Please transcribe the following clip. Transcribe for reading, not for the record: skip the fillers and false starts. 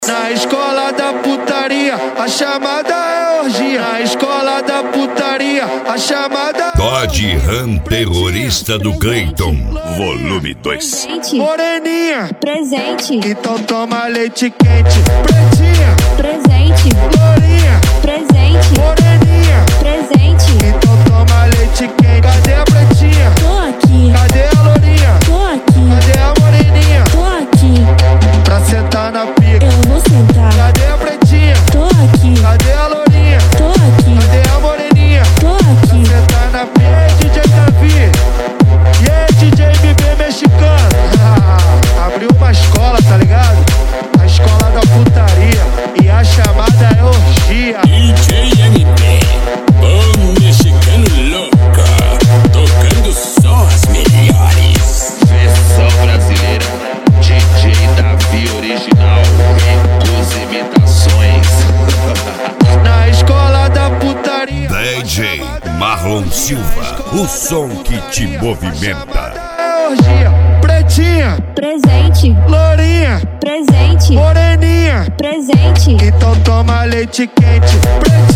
Na escola da putaria, a chamada é orgia. Na escola da putaria, a chamada Todd Han, terrorista do Cleiton, volume 2. Moreninha, presente. Então toma leite quente. Pretinha, Presente. lourinha, Presente. moreninha, Presente. então toma leite quente. Cadê a pretinha? Tô aqui. Cadê a lourinha? Tô aqui. Cadê a moreninha? Tô aqui. Pra sentar na pica. Eu vou sentar. Cadê a pretinha? Tô aqui. Cadê a lourinha? Tô aqui. Cadê a moreninha? Tô aqui. Sentar na pica. E aí, DJ Davi? E aí, DJ MB mexicano? Abriu uma escola, tá ligado? A escola da putaria. E a chamada é orgia. DJ MB, o mexicano louco, tocando só as melhores. Versão brasileira, DJ Davi original, ricos imitações. Na escola da putaria. DJ Marlon Silva, o som que te movimenta. É orgia. Pretinha, Presente. lourinha, Presente. moreninha. Presente. Então toma leite quente. Pretinha,